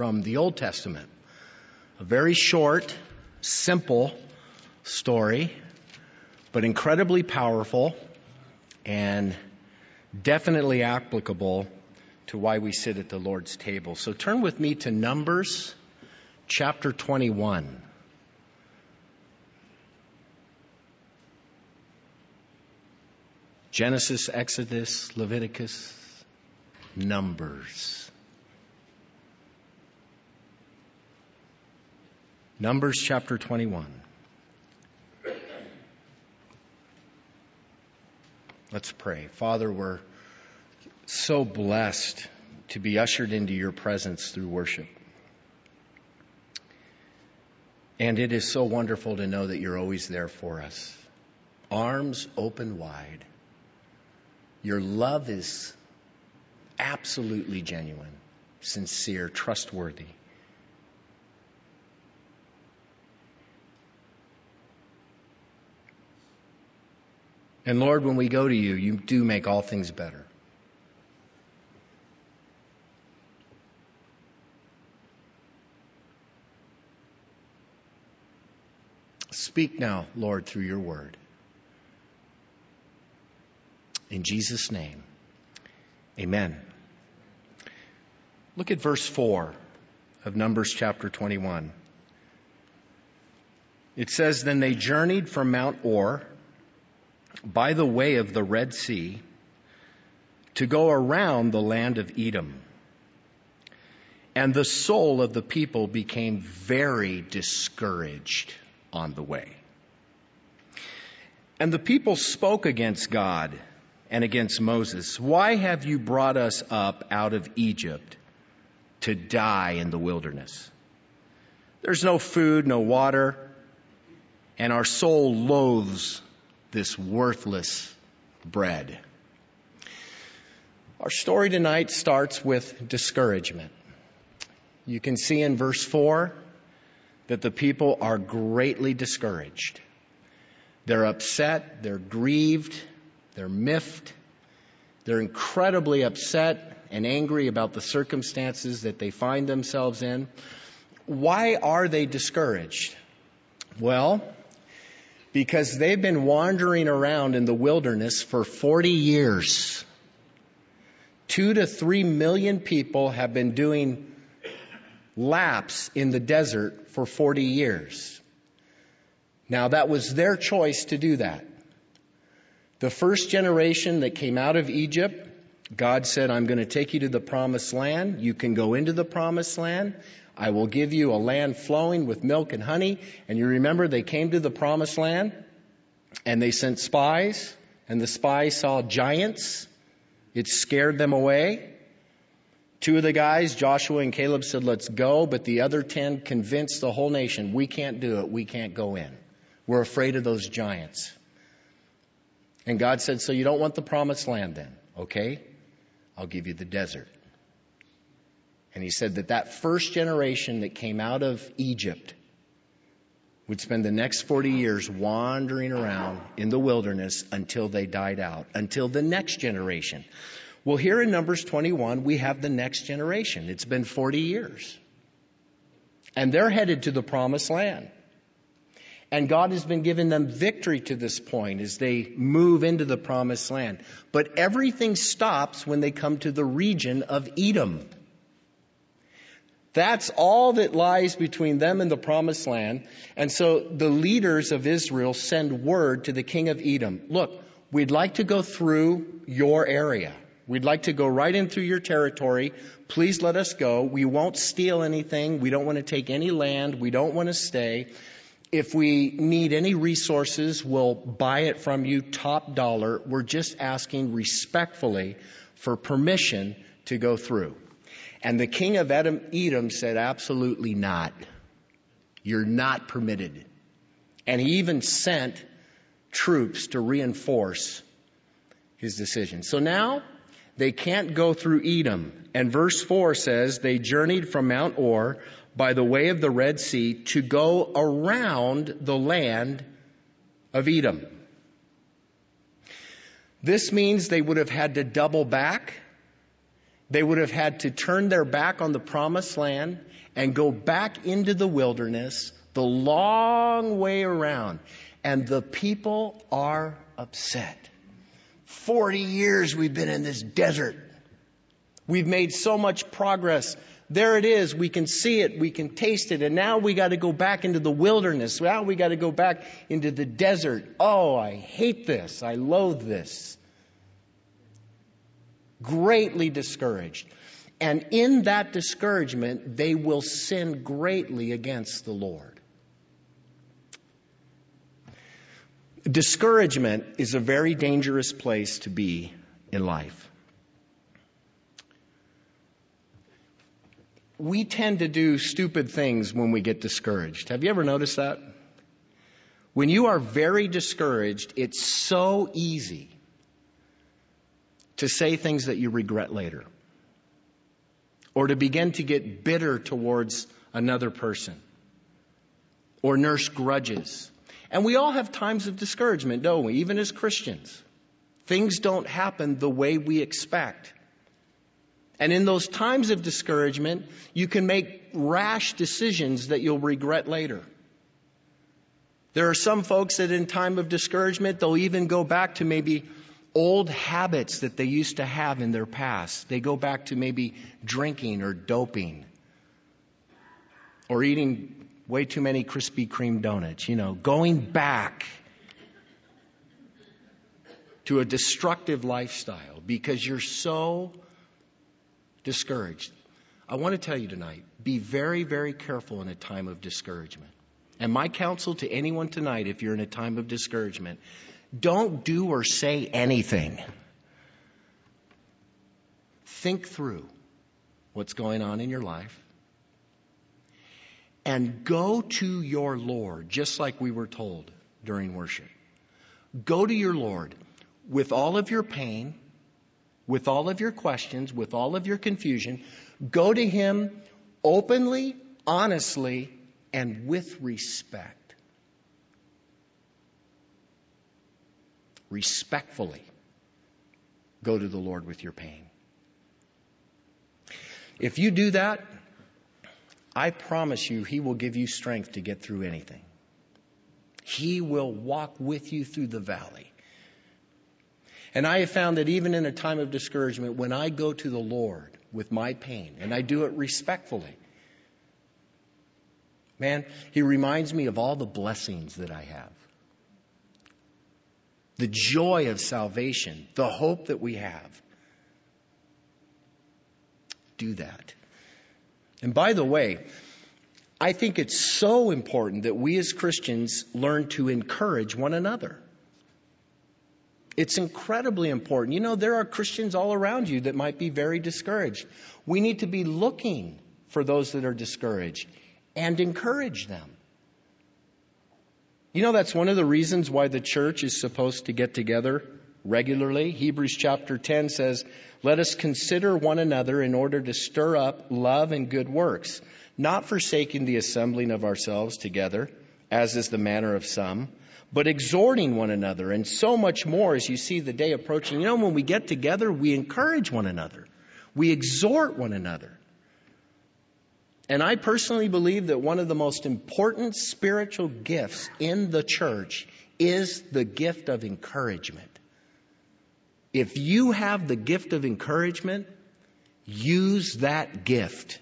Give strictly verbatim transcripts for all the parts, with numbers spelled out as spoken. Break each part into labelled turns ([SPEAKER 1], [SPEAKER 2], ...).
[SPEAKER 1] from the Old Testament. A very short, simple story, but incredibly powerful and definitely applicable to why we sit at the Lord's table. So turn with me to Numbers chapter twenty-one. Genesis, Exodus, Leviticus, Numbers. Numbers chapter twenty-one. Let's pray. Father, we're so blessed to be ushered into your presence through worship. And it is so wonderful to know that you're always there for us. Arms open wide. Your love is absolutely genuine, sincere, trustworthy. And Lord, when we go to you, you do make all things better. Speak now, Lord, through your word. In Jesus' name, amen. Look at verse four of Numbers chapter twenty-one. It says, "Then they journeyed from Mount Or by the way of the Red Sea to go around the land of Edom. And the soul of the people became very discouraged on the way. And the people spoke against God and against Moses. 'Why have you brought us up out of Egypt to die in the wilderness? There's no food, no water, and our soul loathes this worthless bread.'" Our story tonight starts with discouragement. You can see in verse four that the people are greatly discouraged. They're upset, they're grieved, they're miffed. They're incredibly upset and angry about the circumstances that they find themselves in. Why are they discouraged? Well, because they've been wandering around in the wilderness for forty years. Two to three million people have been doing laps in the desert for forty years. Now, that was their choice to do that. The first generation that came out of Egypt, God said, "I'm going to take you to the promised land. You can go into the promised land. I will give you a land flowing with milk and honey." And you remember they came to the promised land and they sent spies, and the spies saw giants. It scared them away. Two of the guys, Joshua and Caleb, said, "Let's go." But the other ten convinced the whole nation, "We can't do it. We can't go in. We're afraid of those giants." And God said, "So you don't want the promised land then? Okay, I'll give you the desert." And he said that that first generation that came out of Egypt would spend the next forty years wandering around in the wilderness until they died out, until the next generation. Well, here in Numbers twenty-one, we have the next generation. It's been forty years. And they're headed to the promised land. And God has been giving them victory to this point as they move into the promised land. But everything stops when they come to the region of Edom. That's all that lies between them and the promised land. And so the leaders of Israel send word to the king of Edom, "Look, we'd like to go through your area. We'd like to go right in through your territory. Please let us go. We won't steal anything. We don't want to take any land. We don't want to stay. If we need any resources, we'll buy it from you top dollar. We're just asking respectfully for permission to go through." And the king of Edom, Edom said, "Absolutely not. You're not permitted." And he even sent troops to reinforce his decision. So now they can't go through Edom. And verse four says, "They journeyed from Mount Or by the way of the Red Sea to go around the land of Edom." This means they would have had to double back, They would have had to turn their back on the promised land and go back into the wilderness, the long way around. And the people are upset. Forty years we've been in this desert. We've made so much progress. There it is. We can see it. We can taste it. And now we got to go back into the wilderness. Now we got to go back into the desert. Oh, I hate this. I loathe this. Greatly discouraged. And in that discouragement, they will sin greatly against the Lord. Discouragement is a very dangerous place to be in life. We tend to do stupid things when we get discouraged. Have you ever noticed that? When you are very discouraged, it's so easy to say things that you regret later. Or to begin to get bitter towards another person. Or nurse grudges. And we all have times of discouragement, don't we? Even as Christians. Things don't happen the way we expect. And in those times of discouragement, you can make rash decisions that you'll regret later. There are some folks that in time of discouragement, they'll even go back to maybe old habits that they used to have in their past. They go back to maybe drinking or doping. Or eating way too many Krispy Kreme donuts. You know, going back to a destructive lifestyle because you're so discouraged. I want to tell you tonight, be very, very careful in a time of discouragement. And my counsel to anyone tonight, if you're in a time of discouragement, don't do or say anything. Think through what's going on in your life. And go to your Lord, just like we were told during worship. Go to your Lord with all of your pain, with all of your questions, with all of your confusion. Go to Him openly, honestly, and with respect. Respectfully, go to the Lord with your pain. If you do that, I promise you, He will give you strength to get through anything. He will walk with you through the valley. And I have found that even in a time of discouragement, when I go to the Lord with my pain, and I do it respectfully, man, He reminds me of all the blessings that I have. The joy of salvation, the hope that we have. Do that. And by the way, I think it's so important that we as Christians learn to encourage one another. It's incredibly important. You know, there are Christians all around you that might be very discouraged. We need to be looking for those that are discouraged and encourage them. You know, that's one of the reasons why the church is supposed to get together regularly. Hebrews chapter ten says, "Let us consider one another in order to stir up love and good works, not forsaking the assembling of ourselves together, as is the manner of some, but exhorting one another, and so much more as you see the day approaching." You know, when we get together, we encourage one another. We exhort one another. And I personally believe that one of the most important spiritual gifts in the church is the gift of encouragement. If you have the gift of encouragement, use that gift.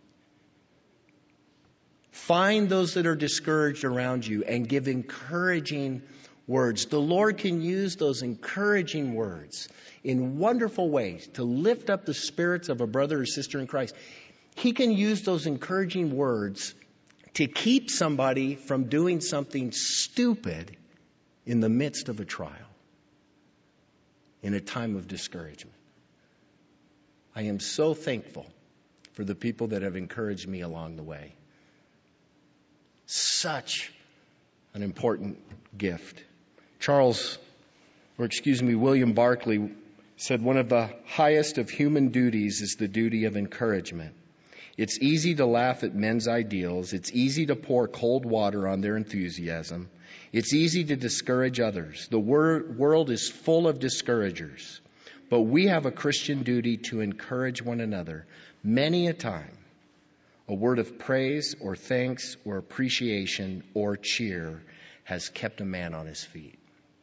[SPEAKER 1] Find those that are discouraged around you and give encouraging words. The Lord can use those encouraging words in wonderful ways to lift up the spirits of a brother or sister in Christ. He can use those encouraging words to keep somebody from doing something stupid in the midst of a trial, in a time of discouragement. I am so thankful for the people that have encouraged me along the way. Such an important gift. Charles, or excuse me, William Barclay said one of the highest of human duties is the duty of encouragement. It's easy to laugh at men's ideals. It's easy to pour cold water on their enthusiasm. It's easy to discourage others. The wor- world is full of discouragers. But we have a Christian duty to encourage one another. Many a time, a word of praise or thanks or appreciation or cheer has kept a man on his feet.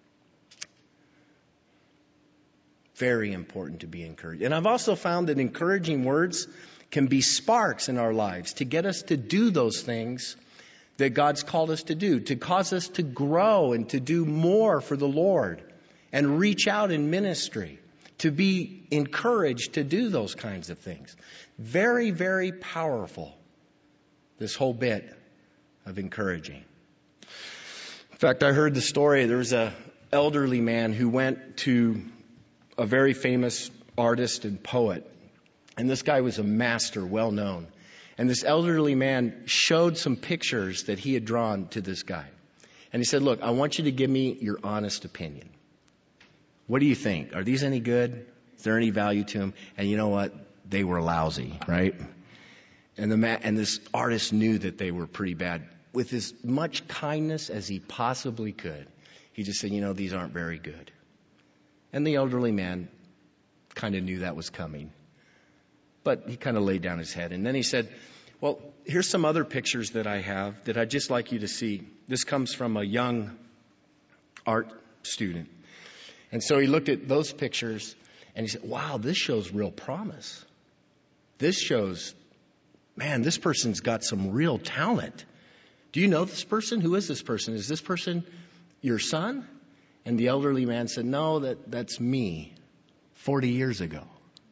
[SPEAKER 1] Very important to be encouraged. And I've also found that encouraging words can be sparks in our lives to get us to do those things that God's called us to do, to cause us to grow and to do more for the Lord and reach out in ministry, to be encouraged to do those kinds of things. Very, very powerful, this whole bit of encouraging. In fact, I heard the story. There was an elderly man who went to a very famous artist and poet. And this guy was a master, well known. And this elderly man showed some pictures that he had drawn to this guy. And he said, look, I want you to give me your honest opinion. What do you think? Are these any good? Is there any value to them? And you know what? They were lousy, right? And the ma- and this artist knew that they were pretty bad. With as much kindness as he possibly could, he just said, you know, these aren't very good. And the elderly man kind of knew that was coming. But he kind of laid down his head. And then he said, well, here's some other pictures that I have that I'd just like you to see. This comes from a young art student. And so he looked at those pictures and he said, wow, this shows real promise. This shows, man, this person's got some real talent. Do you know this person? Who is this person? Is this person your son? And the elderly man said, no, that, that's me forty years ago.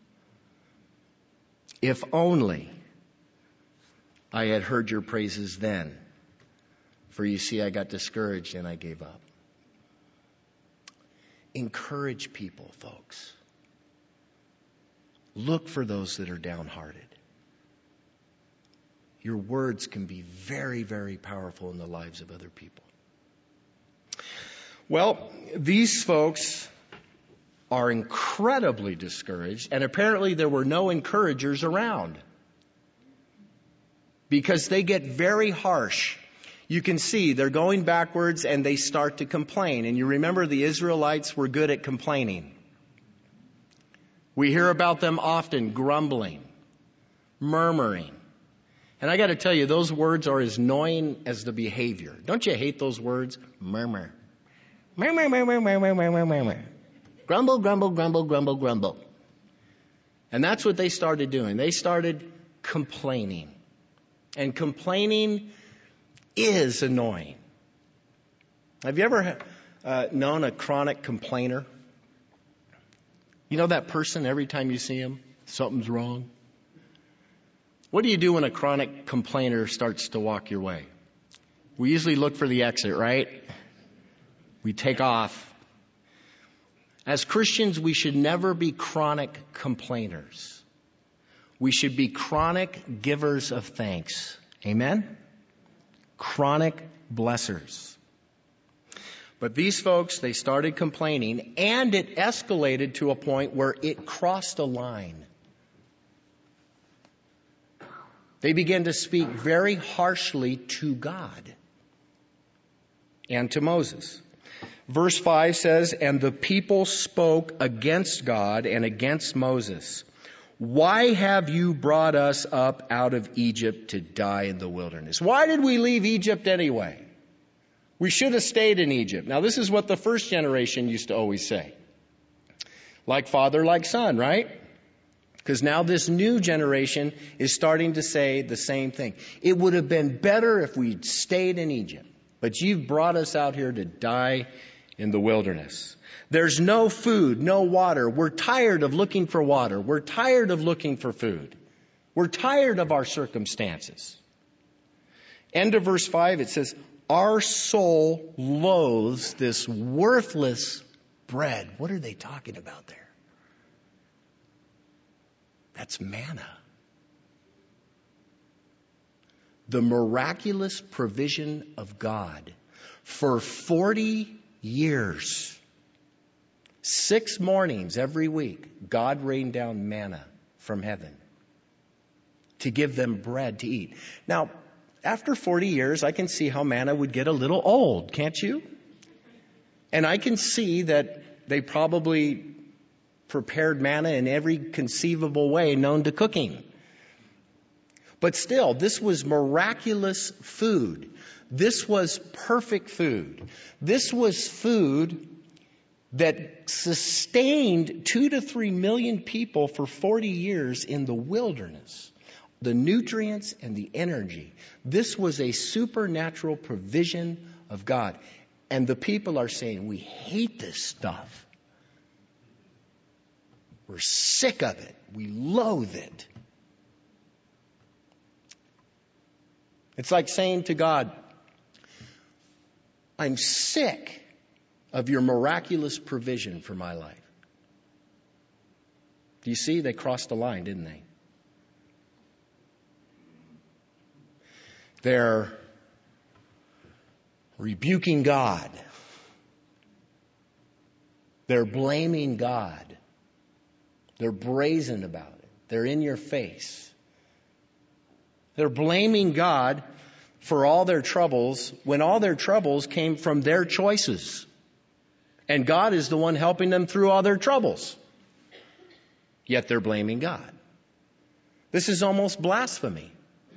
[SPEAKER 1] If only I had heard your praises then. For you see, I got discouraged and I gave up. Encourage people, folks. Look for those that are downhearted. Your words can be very, very powerful in the lives of other people. Well, these folks are incredibly discouraged, and apparently there were no encouragers around because they get very harsh. You can see they're going backwards and they start to complain. And you remember the Israelites were good at complaining. We hear about them often grumbling, murmuring. And I got to tell you, those words are as annoying as the behavior. Don't you hate those words? Murmur. Murmur, murmur, murmur, murmur, murmur. Grumble, grumble, grumble, grumble, grumble. And that's what they started doing. They started complaining. And complaining is annoying. Have you ever uh, known a chronic complainer? You know that person, every time you see him, something's wrong? What do you do when a chronic complainer starts to walk your way? We usually look for the exit, right? We take off. As Christians, we should never be chronic complainers. We should be chronic givers of thanks. Amen? Chronic blessers. But these folks, they started complaining, and it escalated to a point where it crossed a line. They began to speak very harshly to God and to Moses. Verse five says, and the people spoke against God and against Moses. Why have you brought us up out of Egypt to die in the wilderness? Why did we leave Egypt anyway? We should have stayed in Egypt. Now, this is what the first generation used to always say. Like father, like son, right? Because now this new generation is starting to say the same thing. It would have been better if we'd stayed in Egypt. But you've brought us out here to die in the wilderness. There's no food, no water. We're tired of looking for water. We're tired of looking for food. We're tired of our circumstances. End of verse five, it says, our soul loathes this worthless bread. What are they talking about there? That's manna. The miraculous provision of God for forty years. Six mornings every week, God rained down manna from heaven to give them bread to eat. Now, after forty years, I can see how manna would get a little old, can't you? And I can see that they probably prepared manna in every conceivable way known to cooking. But still, this was miraculous food. This was perfect food. This was food that sustained two to three million people for forty years in the wilderness. The nutrients and the energy. This was a supernatural provision of God. And the people are saying, we hate this stuff. We're sick of it. We loathe it. It's like saying to God, I'm sick of your miraculous provision for my life. Do you see? They crossed the line, didn't they? They're rebuking God. They're blaming God. They're brazen about it. They're in your face. They're blaming God for all their troubles when all their troubles came from their choices. And God is the one helping them through all their troubles. Yet they're blaming God. This is almost blasphemy.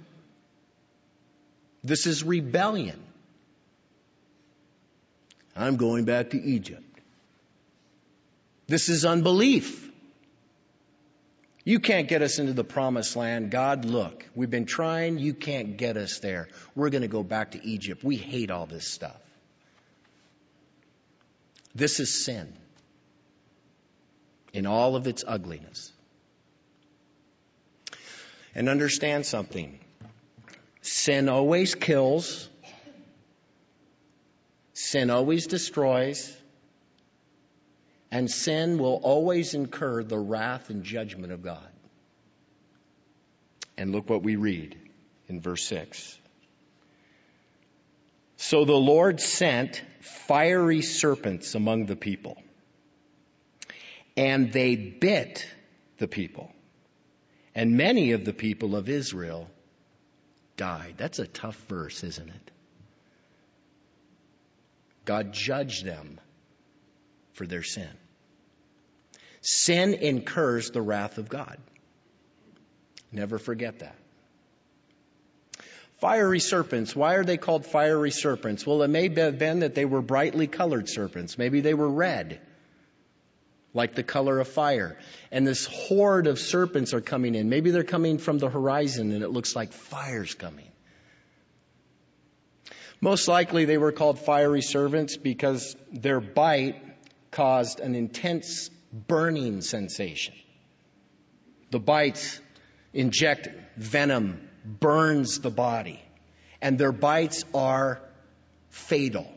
[SPEAKER 1] This is rebellion. I'm going back to Egypt. This is unbelief. You can't get us into the promised land. God, look, we've been trying. You can't get us there. We're going to go back to Egypt. We hate all this stuff. This is sin in all of its ugliness. And understand something. Sin always kills. Sin always destroys. And sin will always incur the wrath and judgment of God. And look what we read in verse six. So the Lord sent fiery serpents among the people, and they bit the people. And many of the people of Israel died. That's a tough verse, isn't it? God judged them for their sin. Sin incurs the wrath of God. Never forget that. Fiery serpents. Why are they called fiery serpents? Well, it may have been that they were brightly colored serpents. Maybe they were red, like the color of fire. And this horde of serpents are coming in. Maybe they're coming from the horizon and it looks like fire's coming. Most likely they were called fiery serpents because their bite caused an intense burning sensation. The bites inject venom, burns the body, and their bites are fatal.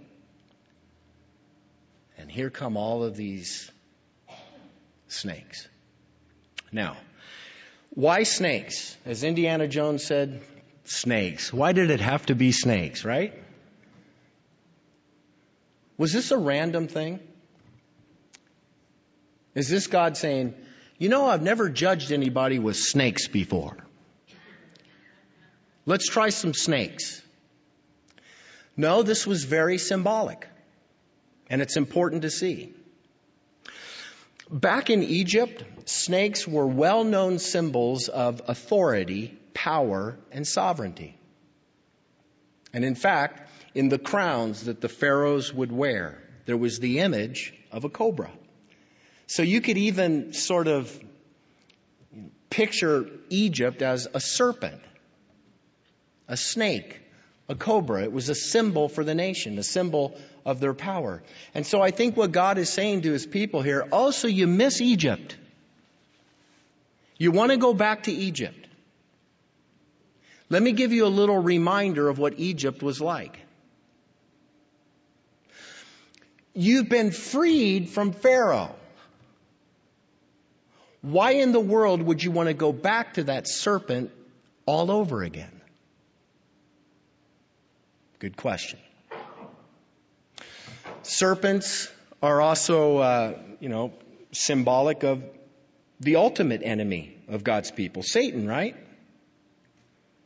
[SPEAKER 1] And here come all of these snakes. Now, why snakes? As Indiana Jones said, snakes. Why did it have to be snakes, right? Was this a random thing? Is this God saying, you know, I've never judged anybody with snakes before. Let's try some snakes. No, this was very symbolic. And it's important to see. Back in Egypt, snakes were well-known symbols of authority, power, and sovereignty. And in fact, in the crowns that the pharaohs would wear, there was the image of a cobra. So you could even sort of picture Egypt as a serpent, a snake, a cobra. It was a symbol for the nation, a symbol of their power. And so I think what God is saying to his people here, oh, so you miss Egypt. You want to go back to Egypt. Let me give you a little reminder of what Egypt was like. You've been freed from Pharaoh. Why in the world would you want to go back to that serpent all over again? Good question. Serpents are also, uh, you know, symbolic of the ultimate enemy of God's people, Satan, right?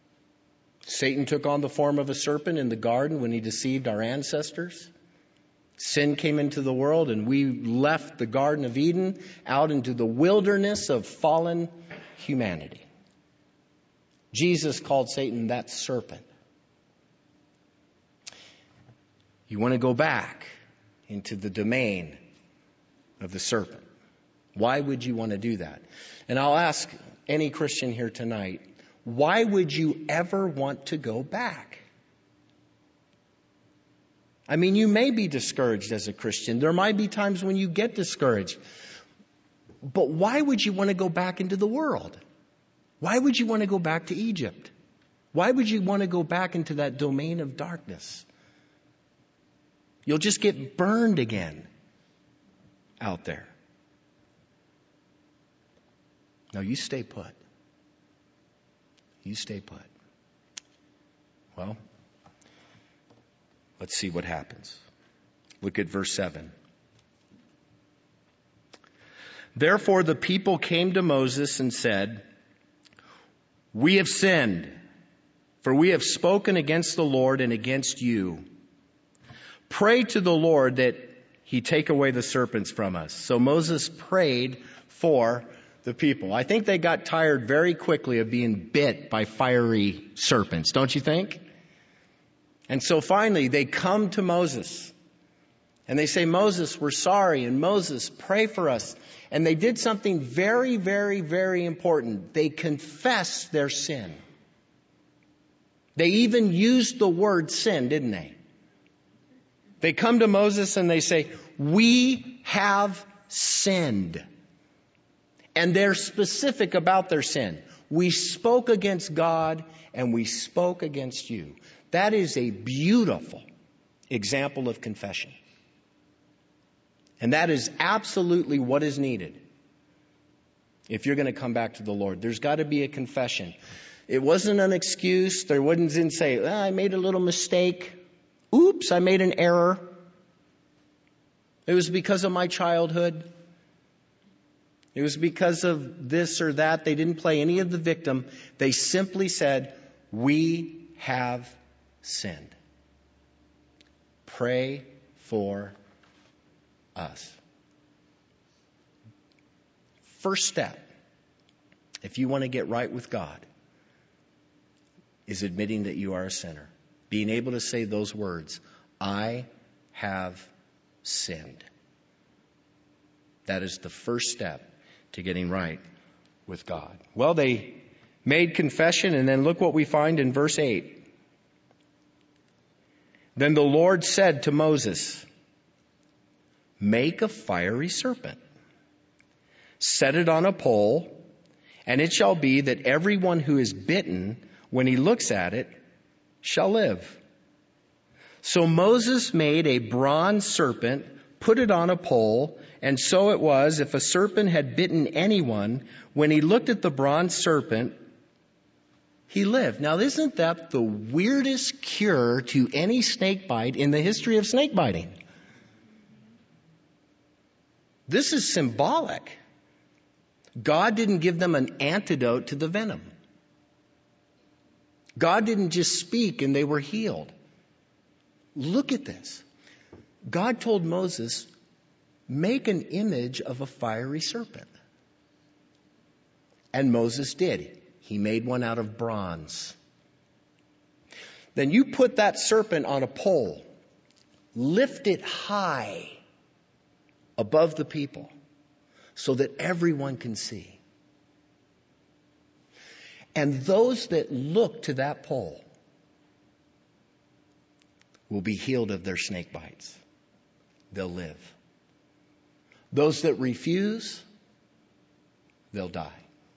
[SPEAKER 1] Satan took on the form of a serpent in the garden when he deceived our ancestors. Sin came into the world and we left the Garden of Eden out into the wilderness of fallen humanity. Jesus called Satan that serpent. You want to go back into the domain of the serpent. Why would you want to do that? And I'll ask any Christian here tonight, why would you ever want to go back? I mean, you may be discouraged as a Christian. There might be times when you get discouraged. But why would you want to go back into the world? Why would you want to go back to Egypt? Why would you want to go back into that domain of darkness? You'll just get burned again out there. No, you stay put. You stay put. Well, let's see what happens. Look at verse seven. Therefore the people came to Moses and said, "We have sinned, for we have spoken against the Lord and against you. Pray to the Lord that he take away the serpents from us." So Moses prayed for the people. I think they got tired very quickly of being bit by fiery serpents, don't you think? And so finally they come to Moses and they say, "Moses, we're sorry." And Moses, pray for us. And they did something very, very, very important. They confessed their sin. They even used the word sin, didn't they? They come to Moses and they say, "We have sinned." And they're specific about their sin. "We spoke against God and we spoke against you." That is a beautiful example of confession. And that is absolutely what is needed if you're going to come back to the Lord. There's got to be a confession. It wasn't an excuse. There wouldn't didn't say, ah, "I made a little mistake. Oops, I made an error. It was because of my childhood. It was because of this or that." They didn't play any of the victim. They simply said, "We have sinned. Pray for us." First step, if you want to get right with God, is admitting that you are a sinner. Being able to say those words, "I have sinned." That is the first step to getting right with God. Well, they made confession, and then look what we find in verse eight. Then the Lord said to Moses, "Make a fiery serpent, set it on a pole, and it shall be that everyone who is bitten, when he looks at it, shall live." So Moses made a bronze serpent, put it on a pole, and so it was, if a serpent had bitten anyone, when he looked at the bronze serpent, he lived. Now, isn't that the weirdest cure to any snake bite in the history of snake biting? This is symbolic. God didn't give them an antidote to the venom. God didn't just speak and they were healed. Look at this. God told Moses, "Make an image of a fiery serpent." And Moses did. He made one out of bronze. Then you put that serpent on a pole, lift it high above the people so that everyone can see. And those that look to that pole will be healed of their snake bites. They'll live. Those that refuse, they'll die.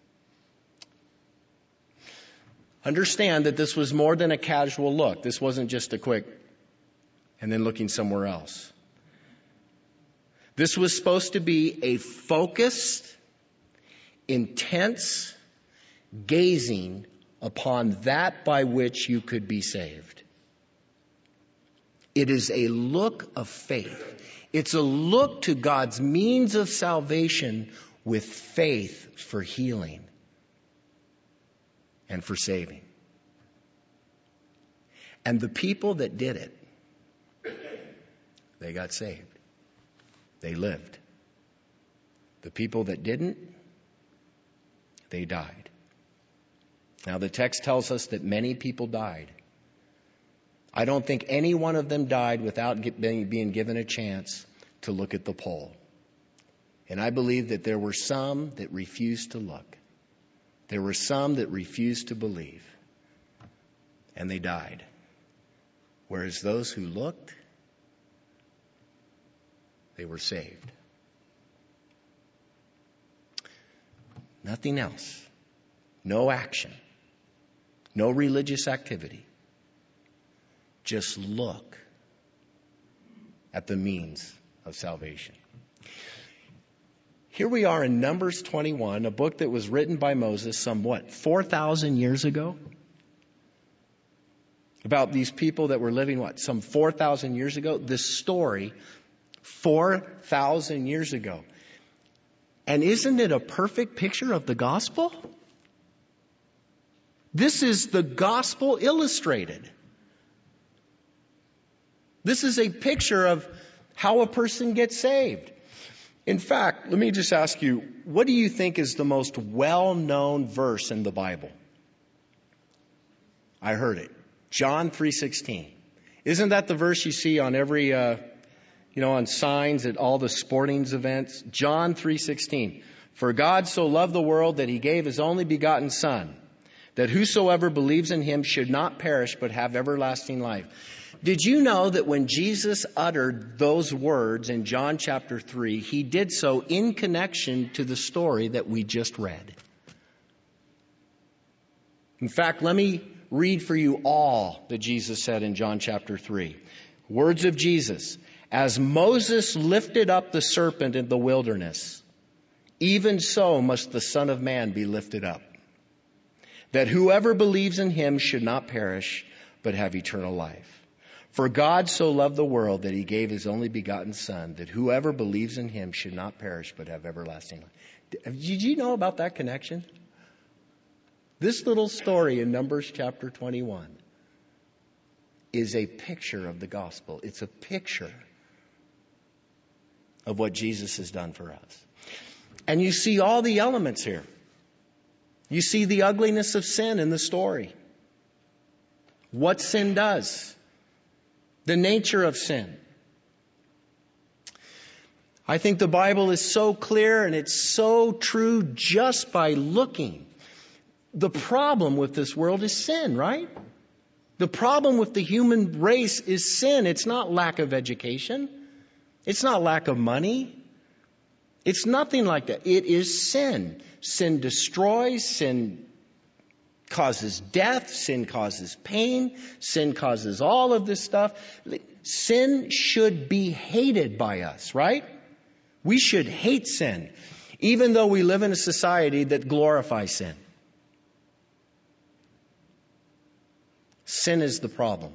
[SPEAKER 1] Understand that this was more than a casual look. This wasn't just a quick and then looking somewhere else. This was supposed to be a focused, intense gazing upon that by which you could be saved. It is a look of faith. It's a look to God's means of salvation with faith for healing and for saving. And the people that did it, they got saved. They lived. The people that didn't, they died. Now the text tells us that many people died. I don't think any one of them died without being given a chance to look at the poll. And I believe that there were some that refused to look. There were some that refused to believe. And they died. Whereas those who looked, they were saved. Nothing else. No action. No religious activity. Just look at the means of salvation. Here we are in Numbers twenty-one, a book that was written by Moses some, what, four thousand years ago? About these people that were living, what, some four thousand years ago? This story, four thousand years ago. And isn't it a perfect picture of the gospel? This is the gospel illustrated. This is a picture of how a person gets saved. In fact, let me just ask you, what do you think is the most well-known verse in the Bible? I heard it. John three sixteen. Isn't that the verse you see on every, uh, you know, on signs at all the sporting events? John three sixteen. For God so loved the world that he gave his only begotten Son, that whosoever believes in him should not perish but have everlasting life. Did you know that when Jesus uttered those words in John chapter three, he did so in connection to the story that we just read? In fact, let me read for you all that Jesus said in John chapter three. Words of Jesus. As Moses lifted up the serpent in the wilderness, even so must the Son of Man be lifted up, that whoever believes in him should not perish, but have eternal life. For God so loved the world that he gave his only begotten Son, that whoever believes in him should not perish, but have everlasting life. Did you know about that connection? This little story in Numbers chapter twenty-one is a picture of the gospel. It's a picture of what Jesus has done for us. And you see all the elements here. You see the ugliness of sin in the story. What sin does. The nature of sin. I think the Bible is so clear and it's so true just by looking. The problem with this world is sin, right? The problem with the human race is sin. It's not lack of education. It's not lack of money. It's nothing like that. It is sin. Sin destroys. Sin causes death. Sin causes pain. Sin causes all of this stuff. Sin should be hated by us, right? We should hate sin, even though we live in a society that glorifies sin. Sin is the problem.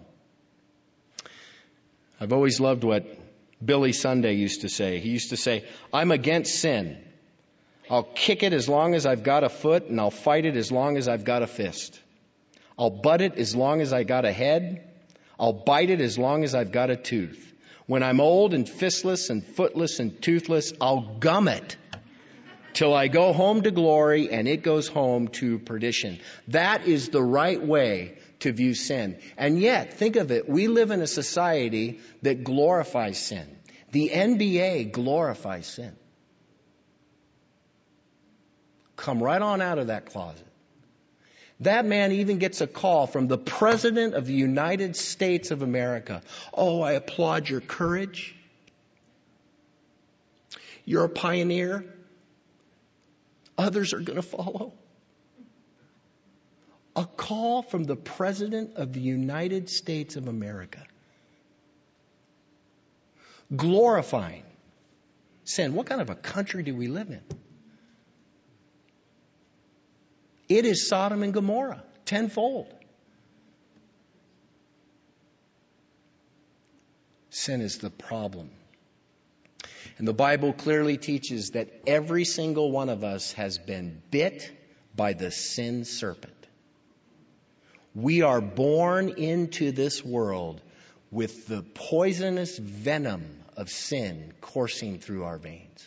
[SPEAKER 1] I've always loved what Billy Sunday used to say. He used to say, I'm against sin. I'll kick it as long as I've got a foot, and I'll fight it as long as I've got a fist. I'll butt it as long as I got a head. I'll bite it as long as I've got a tooth. When I'm old and fistless and footless and toothless, I'll gum it till I go home to glory and it goes home to perdition. That is the right way to view sin. And yet, think of it, we live in a society that glorifies sin. The N B A glorifies sin. Come right on out of that closet. That man even gets a call from the President of the United States of America. Oh, I applaud your courage. You're a pioneer. Others are going to follow. A call from the President of the United States of America. Glorifying sin. What kind of a country do we live in? It is Sodom and Gomorrah, tenfold. Sin is the problem. And the Bible clearly teaches that every single one of us has been bit by the sin serpent. We are born into this world with the poisonous venom of sin coursing through our veins.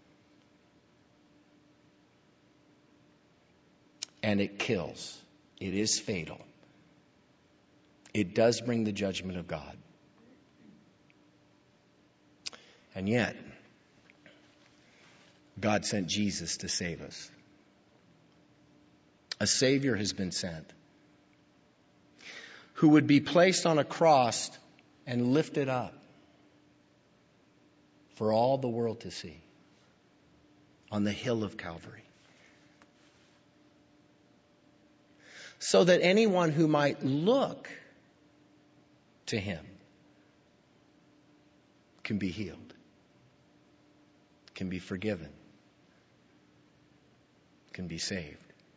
[SPEAKER 1] And it kills. It is fatal. It does bring the judgment of God. And yet, God sent Jesus to save us. A Savior has been sent who would be placed on a cross and lifted up for all the world to see on the hill of Calvary. So that anyone who might look to him can be healed, can be forgiven, can be saved.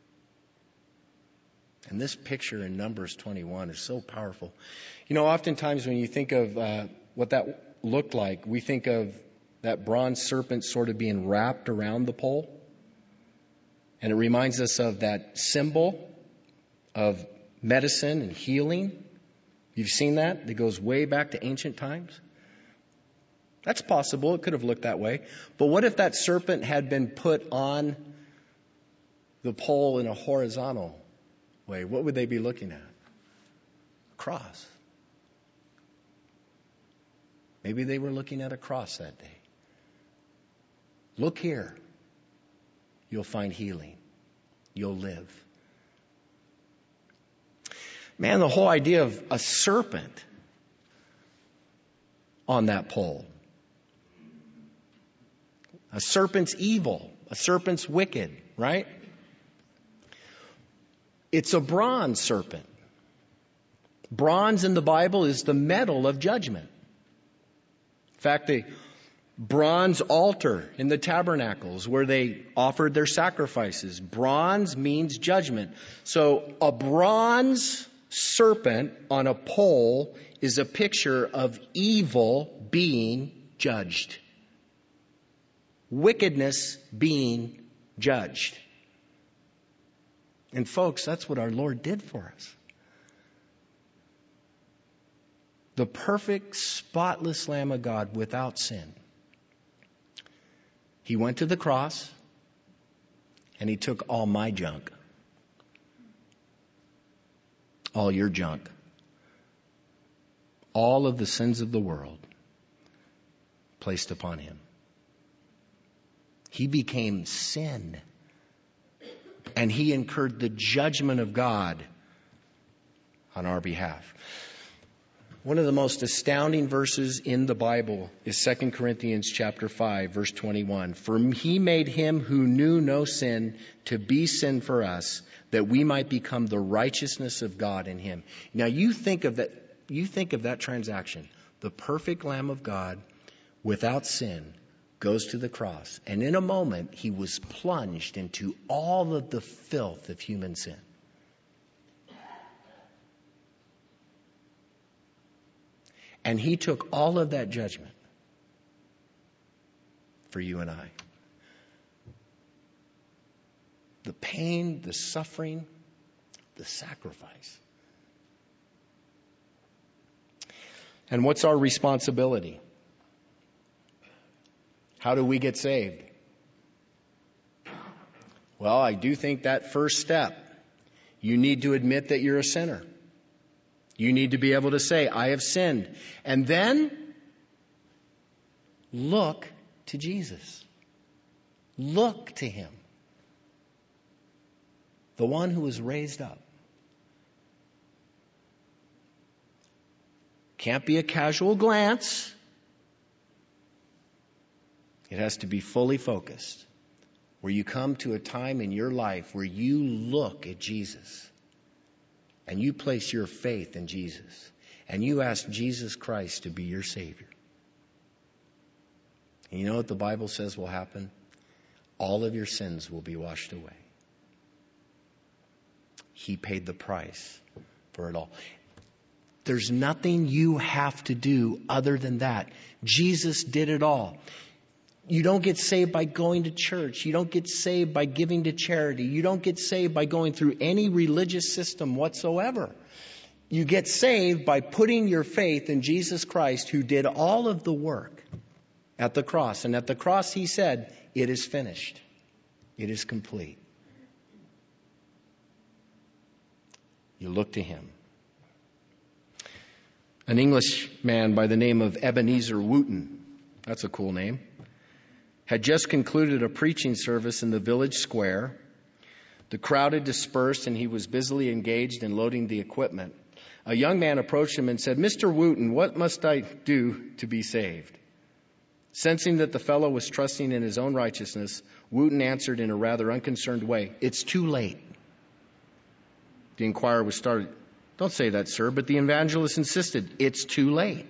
[SPEAKER 1] And this picture in Numbers twenty-one is so powerful. You know, oftentimes when you think of uh, what that looked like, we think of that bronze serpent sort of being wrapped around the pole. And it reminds us of that symbol of medicine and healing. You've seen that? It goes way back to ancient times. That's possible. It could have looked that way. But what if that serpent had been put on the pole in a horizontal way? What would they be looking at? A cross. Maybe they were looking at a cross that day. Look here. You'll find healing. You'll live. Man, the whole idea of a serpent on that pole. A serpent's evil. A serpent's wicked, right? It's a bronze serpent. Bronze in the Bible is the metal of judgment. In fact, the bronze altar in the tabernacles where they offered their sacrifices. Bronze means judgment. So a bronze serpent on a pole is a picture of evil being judged. Wickedness being judged. And folks, that's what our Lord did for us. The perfect, spotless Lamb of God without sin. He went to the cross and he took all my junk. All your junk. All of the sins of the world placed upon him. He became sin. And he incurred the judgment of God on our behalf. One of the most astounding verses in the Bible is Second Corinthians chapter five, verse twenty-one. For he made him who knew no sin to be sin for us, that we might become the righteousness of God in him. Now you think of that, you think of that transaction. The perfect Lamb of God without sin goes to the cross. And in a moment, he was plunged into all of the filth of human sin. And he took all of that judgment for you and I. The pain, the suffering, the sacrifice. And what's our responsibility? How do we get saved? Well, I do think that first step, you need to admit that you're a sinner. You need to be able to say, I have sinned. And then look to Jesus. Look to him. The one who was raised up. Can't be a casual glance. It has to be fully focused. Where you come to a time in your life where you look at Jesus. And you place your faith in Jesus. And you ask Jesus Christ to be your Savior. And you know what the Bible says will happen? All of your sins will be washed away. He paid the price for it all. There's nothing you have to do other than that. Jesus did it all. You don't get saved by going to church. You don't get saved by giving to charity. You don't get saved by going through any religious system whatsoever. You get saved by putting your faith in Jesus Christ, who did all of the work at the cross. And at the cross, he said, it is finished. It is complete. You look to him. An English man by the name of Ebenezer Wooten, that's a cool name, had just concluded a preaching service in the village square. The crowd had dispersed and he was busily engaged in loading the equipment. A young man approached him and said, Mister Wooten, what must I do to be saved? Sensing that the fellow was trusting in his own righteousness, Wooten answered in a rather unconcerned way, it's too late. The inquirer was startled. Don't say that, sir, but the evangelist insisted, it's too late.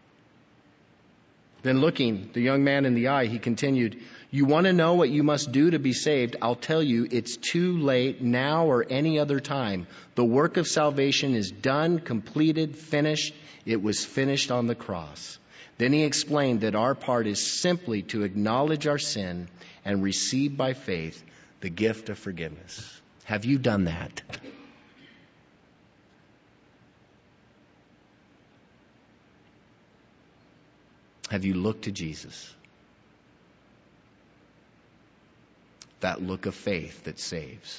[SPEAKER 1] Then looking the young man in the eye, he continued, you want to know what you must do to be saved? I'll tell you, it's too late now or any other time. The work of salvation is done, completed, finished. It was finished on the cross. Then he explained that our part is simply to acknowledge our sin and receive by faith the gift of forgiveness. Have you done that? Have you looked to Jesus? That look of faith that saves.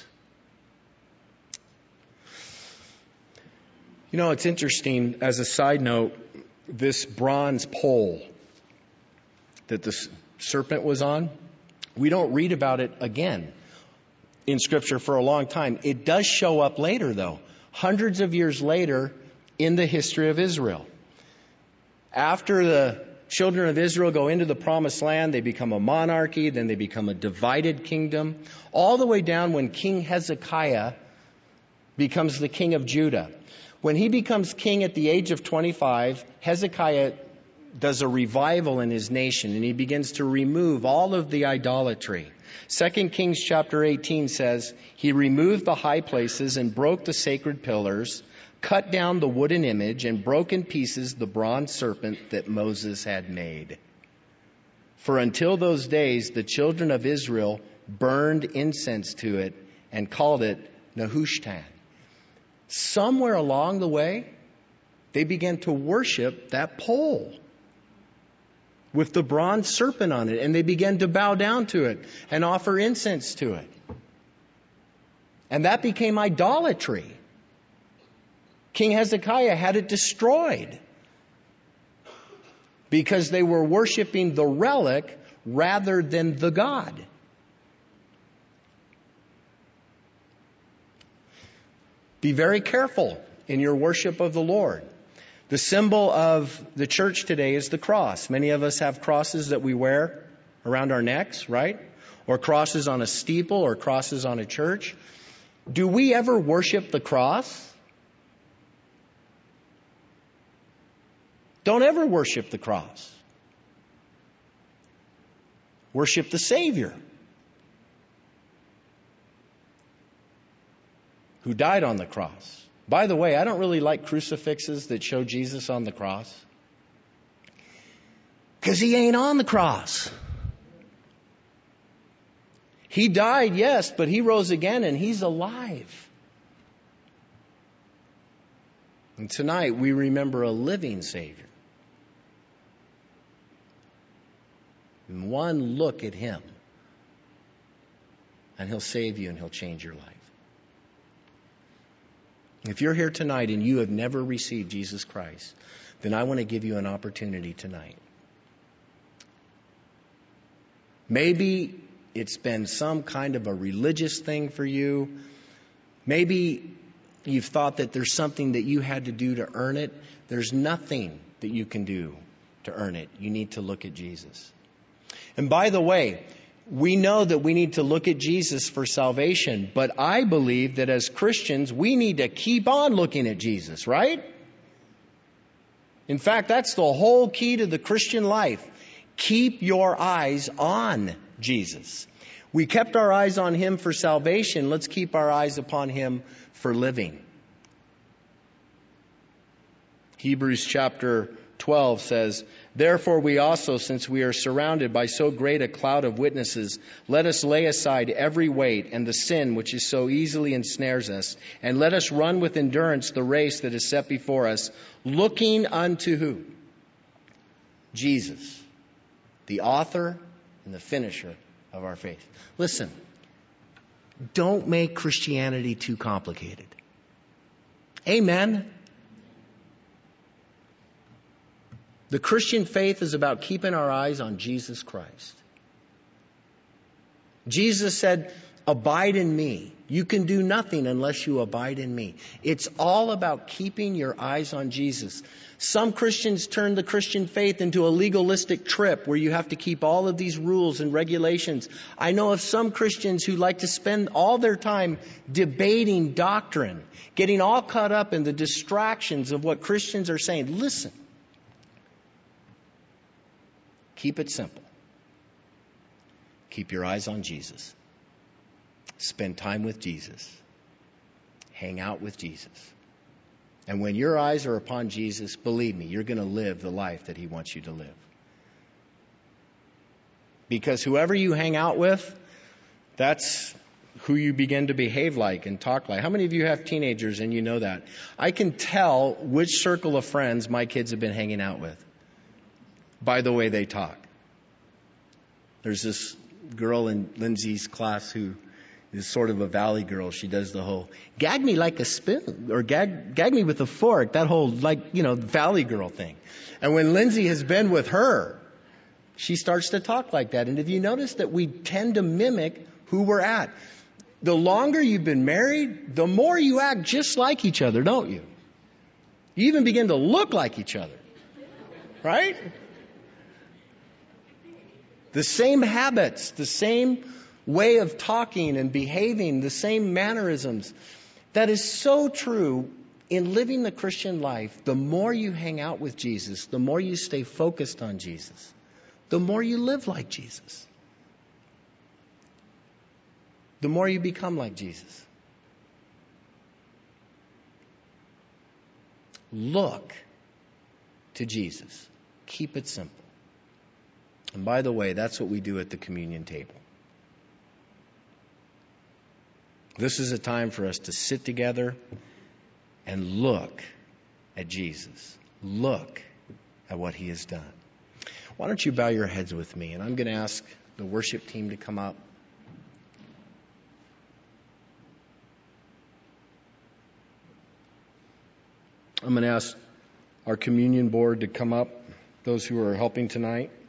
[SPEAKER 1] You know, it's interesting, as a side note, this bronze pole that the serpent was on, we don't read about it again in Scripture for a long time. It does show up later, though, hundreds of years later in the history of Israel. After the children of Israel go into the promised land, they become a monarchy, then they become a divided kingdom, all the way down when King Hezekiah becomes the king of Judah. When he becomes king at the age of twenty-five, Hezekiah does a revival in his nation and he begins to remove all of the idolatry. Second Kings chapter eighteen says, he removed the high places and broke the sacred pillars, cut down the wooden image, and broke in pieces the bronze serpent that Moses had made. For until those days, the children of Israel burned incense to it and called it Nehushtan. Somewhere along the way, they began to worship that pole with the bronze serpent on it, and they began to bow down to it and offer incense to it. And that became idolatry. King Hezekiah had it destroyed because they were worshiping the relic rather than the God. Be very careful in your worship of the Lord. The symbol of the church today is the cross. Many of us have crosses that we wear around our necks, right? Or crosses on a steeple or crosses on a church. Do we ever worship the cross? Don't ever worship the cross. Worship the Savior who died on the cross. By the way, I don't really like crucifixes that show Jesus on the cross, because he ain't on the cross. He died, yes, but he rose again and he's alive. And tonight we remember a living Savior. And one look at him, and he'll save you and he'll change your life. If you're here tonight and you have never received Jesus Christ, then I want to give you an opportunity tonight. Maybe it's been some kind of a religious thing for you. Maybe you've thought that there's something that you had to do to earn it. There's nothing that you can do to earn it. You need to look at Jesus. And by the way, we know that we need to look at Jesus for salvation, but I believe that as Christians, we need to keep on looking at Jesus, right? In fact, that's the whole key to the Christian life. Keep your eyes on Jesus. We kept our eyes on him for salvation. Let's keep our eyes upon him for living. Hebrews chapter twelve says, "Therefore we also, since we are surrounded by so great a cloud of witnesses, let us lay aside every weight and the sin which is so easily ensnares us, and let us run with endurance the race that is set before us, looking unto who? Jesus, the author and the finisher of our faith." Listen, don't make Christianity too complicated. Amen. The Christian faith is about keeping our eyes on Jesus Christ. Jesus said, "Abide in me. You can do nothing unless you abide in me." It's all about keeping your eyes on Jesus. Some Christians turn the Christian faith into a legalistic trip where you have to keep all of these rules and regulations. I know of some Christians who like to spend all their time debating doctrine, getting all caught up in the distractions of what Christians are saying. Listen. Keep it simple. Keep your eyes on Jesus. Spend time with Jesus. Hang out with Jesus. And when your eyes are upon Jesus, believe me, you're going to live the life that He wants you to live. Because whoever you hang out with, that's who you begin to behave like and talk like. How many of you have teenagers and you know that? I can tell which circle of friends my kids have been hanging out with by the way they talk. There's this girl in Lindsay's class who is sort of a valley girl. She does the whole gag me like a spoon or gag gag me with a fork, that whole, like, you know, valley girl thing. And when Lindsay has been with her, she starts to talk like that. And have you noticed that we tend to mimic who we're at? The longer you've been married, the more you act just like each other, don't you? You even begin to look like each other. Right? The same habits, the same way of talking and behaving, the same mannerisms. That is so true in living the Christian life. The more you hang out with Jesus, the more you stay focused on Jesus, the more you live like Jesus, the more you become like Jesus. Look to Jesus. Keep it simple. And by the way, that's what we do at the communion table. This is a time for us to sit together and look at Jesus. Look at what He has done. Why don't you bow your heads with me? And I'm going to ask the worship team to come up. I'm going to ask our communion board to come up, those who are helping tonight.